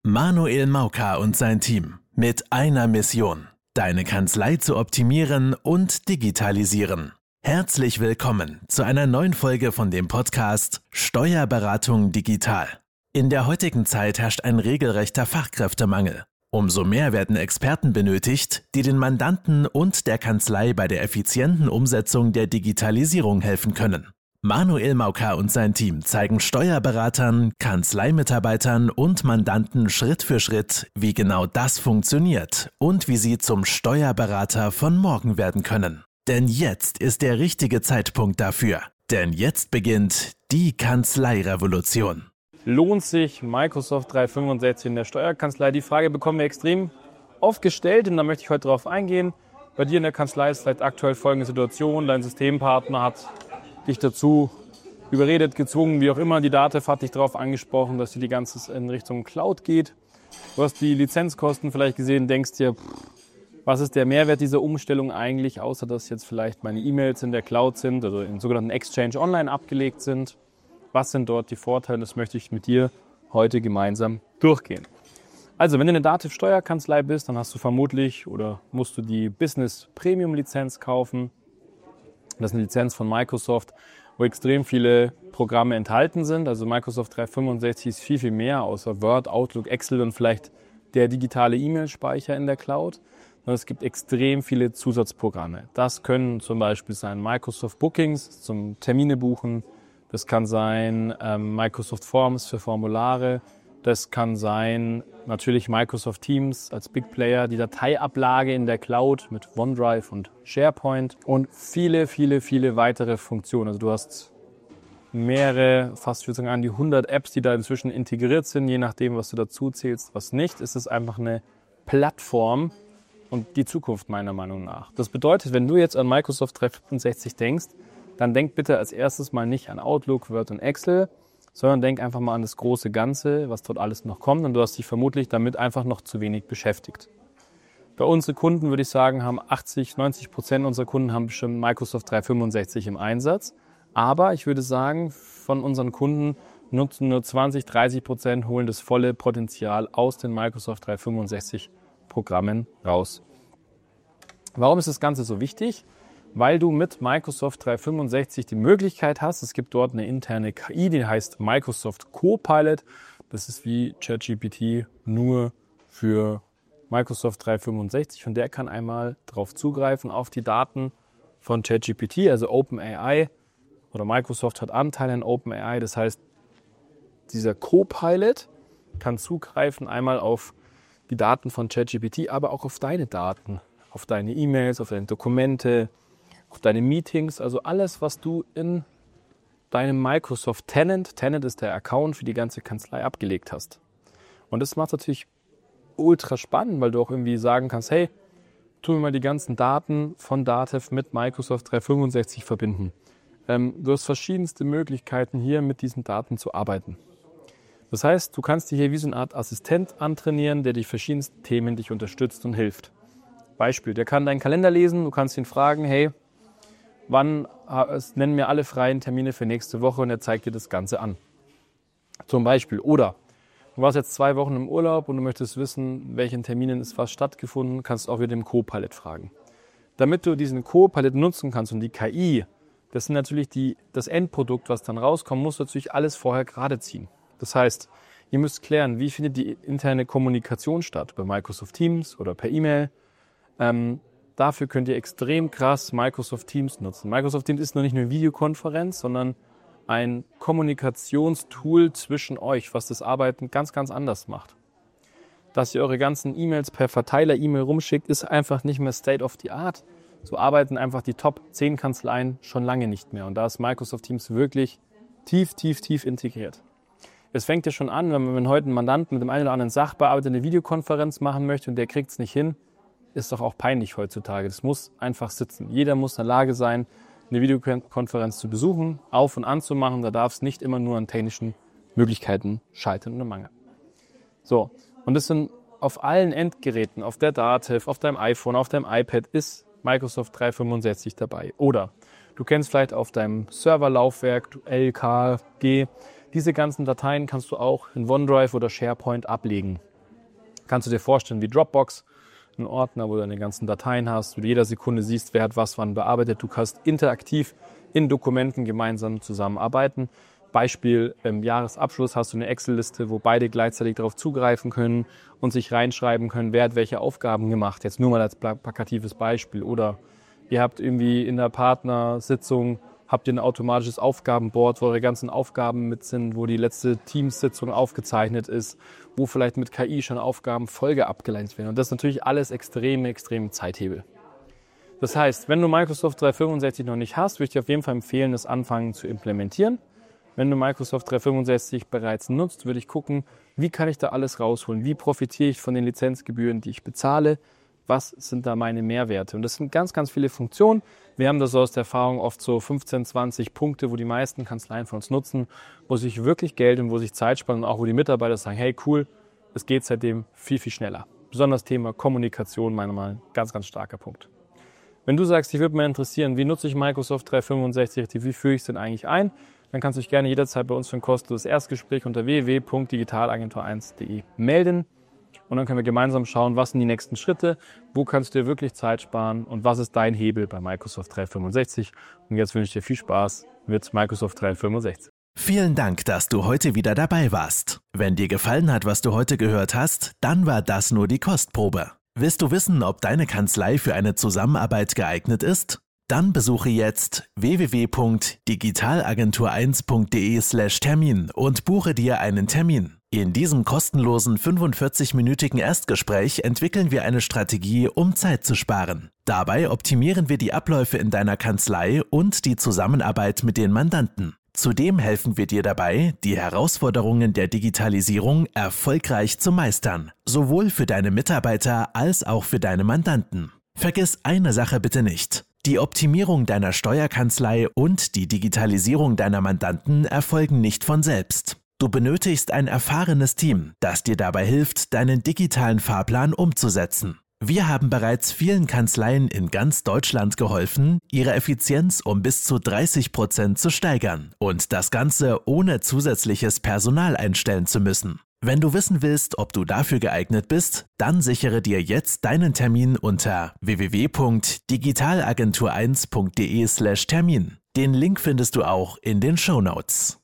Manuel Mauka und sein Team mit einer Mission: deine Kanzlei zu optimieren und digitalisieren. Herzlich willkommen zu einer neuen Folge von dem Podcast Steuerberatung digital. In der heutigen Zeit herrscht ein regelrechter Fachkräftemangel. Umso mehr werden Experten benötigt, die den Mandanten und der Kanzlei bei der effizienten Umsetzung der Digitalisierung helfen können. Manuel Mauka und sein Team zeigen Steuerberatern, Kanzleimitarbeitern und Mandanten Schritt für Schritt, wie genau das funktioniert und wie sie zum Steuerberater von morgen werden können. Denn jetzt ist der richtige Zeitpunkt dafür. Denn jetzt beginnt die Kanzleirevolution. Lohnt sich Microsoft 365 in der Steuerkanzlei? Die Frage bekommen wir extrem oft gestellt und da möchte ich heute darauf eingehen. Bei dir in der Kanzlei ist vielleicht aktuell folgende Situation: Dein Systempartner hat dich dazu überredet, gezwungen, wie auch immer. Die DATEV hat dich darauf angesprochen, dass die ganze in Richtung Cloud geht. Du hast die Lizenzkosten vielleicht gesehen, denkst dir, was ist der Mehrwert dieser Umstellung eigentlich, außer dass jetzt vielleicht meine E-Mails in der Cloud sind oder im sogenannten Exchange Online abgelegt sind. Was sind dort die Vorteile? Das möchte ich mit dir heute gemeinsam durchgehen. Also, wenn du eine DATEV-Steuerkanzlei bist, dann hast du vermutlich oder musst du die Business Premium Lizenz kaufen. Das ist eine Lizenz von Microsoft, wo extrem viele Programme enthalten sind. Also Microsoft 365 ist viel, viel mehr, außer Word, Outlook, Excel und vielleicht der digitale E-Mail-Speicher in der Cloud. Und es gibt extrem viele Zusatzprogramme. Das können zum Beispiel sein Microsoft Bookings zum Termine buchen. Das kann sein Microsoft Forms für Formulare. Das kann sein natürlich Microsoft Teams als Big Player, die Dateiablage in der Cloud mit OneDrive und SharePoint und viele, viele, viele weitere Funktionen. Also du hast mehrere, fast ich würde sagen an die 100 Apps, die da inzwischen integriert sind. Je nachdem, was du dazu zählst, was nicht, ist es einfach eine Plattform und die Zukunft meiner Meinung nach. Das bedeutet, wenn du jetzt an Microsoft 365 denkst, dann denk bitte als erstes mal nicht an Outlook, Word und Excel, sondern denk einfach mal an das große Ganze, was dort alles noch kommt. Und du hast dich vermutlich damit einfach noch zu wenig beschäftigt. Bei unseren Kunden würde ich sagen, haben 80-90% unserer Kunden haben bestimmt Microsoft 365 im Einsatz. Aber ich würde sagen, von unseren Kunden nutzen nur 20-30%, holen das volle Potenzial aus den Microsoft 365 Programmen raus. Warum ist das Ganze so wichtig? Weil du mit Microsoft 365 die Möglichkeit hast, es gibt dort eine interne KI, die heißt Microsoft Copilot. Das ist wie ChatGPT nur für Microsoft 365 und der kann einmal darauf zugreifen, auf die Daten von ChatGPT, also OpenAI, oder Microsoft hat Anteile an OpenAI. Das heißt, dieser Copilot kann zugreifen einmal auf die Daten von ChatGPT, aber auch auf deine Daten, auf deine E-Mails, auf deine Dokumente, auf deine Meetings, also alles, was du in deinem Microsoft Tenant ist der Account für die ganze Kanzlei, abgelegt hast. Und das macht natürlich ultra spannend, weil du auch irgendwie sagen kannst, hey, tu mir mal die ganzen Daten von DATEV mit Microsoft 365 verbinden. Du hast verschiedenste Möglichkeiten hier mit diesen Daten zu arbeiten. Das heißt, du kannst dir hier wie so eine Art Assistent antrainieren, der die verschiedensten Themen dich unterstützt und hilft. Beispiel, der kann deinen Kalender lesen, du kannst ihn fragen, hey, nennen mir alle freien Termine für nächste Woche und er zeigt dir das Ganze an. Zum Beispiel. Oder du warst jetzt 2 Wochen im Urlaub und du möchtest wissen, welchen Terminen ist was stattgefunden, kannst auch wieder den Copilot fragen. Damit du diesen Copilot nutzen kannst und die KI, das sind natürlich das Endprodukt, was dann rauskommt, musst du natürlich alles vorher gerade ziehen. Das heißt, ihr müsst klären, wie findet die interne Kommunikation statt, bei Microsoft Teams oder per E-Mail. Dafür könnt ihr extrem krass Microsoft Teams nutzen. Microsoft Teams ist noch nicht nur eine Videokonferenz, sondern ein Kommunikationstool zwischen euch, was das Arbeiten ganz, ganz anders macht. Dass ihr eure ganzen E-Mails per Verteiler-E-Mail rumschickt, ist einfach nicht mehr State of the Art. So arbeiten einfach die Top 10 Kanzleien schon lange nicht mehr. Und da ist Microsoft Teams wirklich tief, tief, tief integriert. Es fängt ja schon an, wenn heute ein Mandant mit dem einen oder anderen Sachbearbeiter eine Videokonferenz machen möchte und der kriegt es nicht hin, ist doch auch peinlich heutzutage. Das muss einfach sitzen. Jeder muss in der Lage sein, eine Videokonferenz zu besuchen, auf- und anzumachen. Da darf es nicht immer nur an technischen Möglichkeiten scheitern oder mangeln. So, und das sind auf allen Endgeräten, auf der DATEV, auf deinem iPhone, auf deinem iPad ist Microsoft 365 dabei. Oder du kennst vielleicht auf deinem Serverlaufwerk LKG, diese ganzen Dateien kannst du auch in OneDrive oder SharePoint ablegen. Kannst du dir vorstellen wie Dropbox, ein Ordner, wo du deine ganzen Dateien hast, wo du jeder Sekunde siehst, wer hat was wann bearbeitet. Du kannst interaktiv in Dokumenten gemeinsam zusammenarbeiten. Beispiel, im Jahresabschluss hast du eine Excel-Liste, wo beide gleichzeitig darauf zugreifen können und sich reinschreiben können, wer hat welche Aufgaben gemacht. Jetzt nur mal als plakatives Beispiel. Oder ihr habt irgendwie in der Partnersitzung habt ihr ein automatisches Aufgabenboard, wo eure ganzen Aufgaben mit sind, wo die letzte Teamsitzung aufgezeichnet ist, wo vielleicht mit KI schon Aufgaben Folge abgeleitet werden. Und das ist natürlich alles extrem Zeithebel. Das heißt, wenn du Microsoft 365 noch nicht hast, würde ich dir auf jeden Fall empfehlen, das anfangen zu implementieren. Wenn du Microsoft 365 bereits nutzt, würde ich gucken, wie kann ich da alles rausholen? Wie profitiere ich von den Lizenzgebühren, die ich bezahle? Was sind da meine Mehrwerte? Und das sind ganz viele Funktionen. Wir haben das so aus der Erfahrung oft so 15, 20 Punkte, wo die meisten Kanzleien von uns nutzen, wo sich wirklich Geld und wo sich Zeit sparen und auch wo die Mitarbeiter sagen, hey cool, es geht seitdem viel schneller. Besonders Thema Kommunikation, meiner Meinung nach, ganz starker Punkt. Wenn du sagst, ich würde mich interessieren, wie nutze ich Microsoft 365, wie führe ich es denn eigentlich ein, dann kannst du dich gerne jederzeit bei uns für ein kostenloses Erstgespräch unter www.digitalagentur1.de melden. Und dann können wir gemeinsam schauen, was sind die nächsten Schritte, wo kannst du dir wirklich Zeit sparen und was ist dein Hebel bei Microsoft 365. Und jetzt wünsche ich dir viel Spaß mit Microsoft 365. Vielen Dank, dass du heute wieder dabei warst. Wenn dir gefallen hat, was du heute gehört hast, dann war das nur die Kostprobe. Willst du wissen, ob deine Kanzlei für eine Zusammenarbeit geeignet ist? Dann besuche jetzt www.digitalagentur1.de/Termin und buche dir einen Termin. In diesem kostenlosen 45-minütigen Erstgespräch entwickeln wir eine Strategie, um Zeit zu sparen. Dabei optimieren wir die Abläufe in deiner Kanzlei und die Zusammenarbeit mit den Mandanten. Zudem helfen wir dir dabei, die Herausforderungen der Digitalisierung erfolgreich zu meistern, sowohl für deine Mitarbeiter als auch für deine Mandanten. Vergiss eine Sache bitte nicht. Die Optimierung deiner Steuerkanzlei und die Digitalisierung deiner Mandanten erfolgen nicht von selbst. Du benötigst ein erfahrenes Team, das dir dabei hilft, deinen digitalen Fahrplan umzusetzen. Wir haben bereits vielen Kanzleien in ganz Deutschland geholfen, ihre Effizienz um bis zu 30% zu steigern und das Ganze ohne zusätzliches Personal einstellen zu müssen. Wenn du wissen willst, ob du dafür geeignet bist, dann sichere dir jetzt deinen Termin unter www.digitalagentur1.de/Termin. Den Link findest du auch in den Shownotes.